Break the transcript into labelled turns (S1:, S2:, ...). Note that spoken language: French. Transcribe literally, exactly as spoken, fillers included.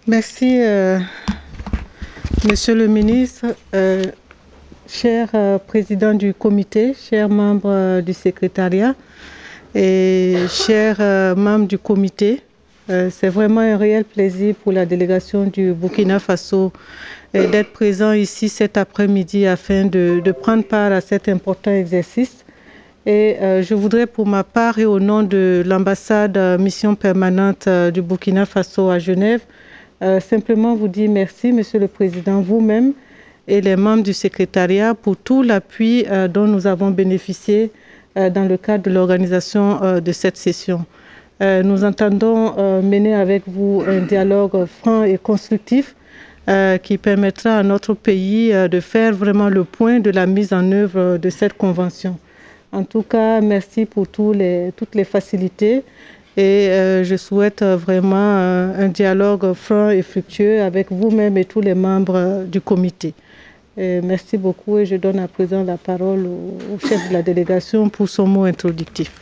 S1: Merci, euh, Monsieur le ministre, euh, cher euh, président du comité, chers membres euh, du secrétariat et chers euh, membres du comité. Euh, c'est vraiment un réel plaisir pour la délégation du Burkina Faso euh, d'être présent ici cet après-midi afin de, de prendre part à cet important exercice. Et euh, je voudrais pour ma part et au nom de l'ambassade euh, mission permanente euh, du Burkina Faso à Genève, Euh, simplement vous dire merci, Monsieur le Président, vous-même et les membres du secrétariat pour tout l'appui euh, dont nous avons bénéficié euh, dans le cadre de l'organisation euh, de cette session. Euh, nous entendons euh, mener avec vous un dialogue franc et constructif euh, qui permettra à notre pays euh, de faire vraiment le point de la mise en œuvre de cette convention. En tout cas, merci pour tous les, toutes les facilités. Et euh, je souhaite vraiment euh, un dialogue franc et fructueux avec vous-même et tous les membres euh, du comité. Et merci beaucoup et je donne à présent la parole au, au chef de la délégation pour son mot introductif.